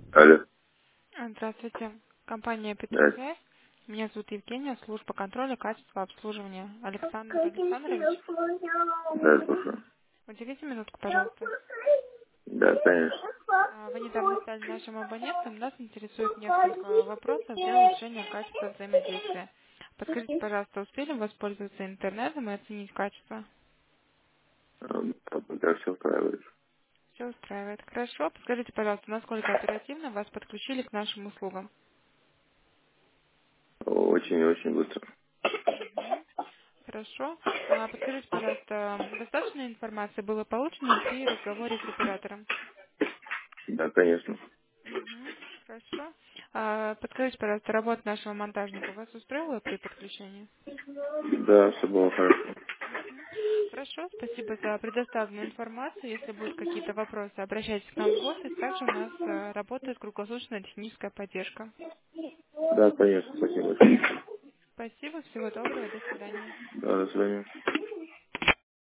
Алло. Здравствуйте. Компания Да, Петросвязь. Меня зовут Евгения, служба контроля качества обслуживания. Александр Александрович, да, слушаю. уделите минутку, пожалуйста. Да, конечно. Вы недавно стали нашим абонентом. Нас интересует несколько вопросов для улучшения качества взаимодействия. Подскажите, пожалуйста, успели воспользоваться интернетом и оценить качество? Пока все устраивает. Все устраивает. Хорошо. Подскажите, пожалуйста, насколько оперативно вас подключили к нашим услугам? Очень-очень быстро. Мгм. Хорошо. Подскажите, пожалуйста, достаточно информации было получено при разговоре с оператором? Да, конечно. Мгм. Хорошо. Подскажите, пожалуйста, работа нашего монтажника вас устроила при подключении? Да, все было хорошо. Мгм. Хорошо, спасибо за предоставленную информацию. Если будут какие-то вопросы, обращайтесь к нам в офис. Также у нас работает круглосуточная техническая поддержка. Да, конечно, спасибо большое. Спасибо, всего доброго, до свидания. Да, до свидания.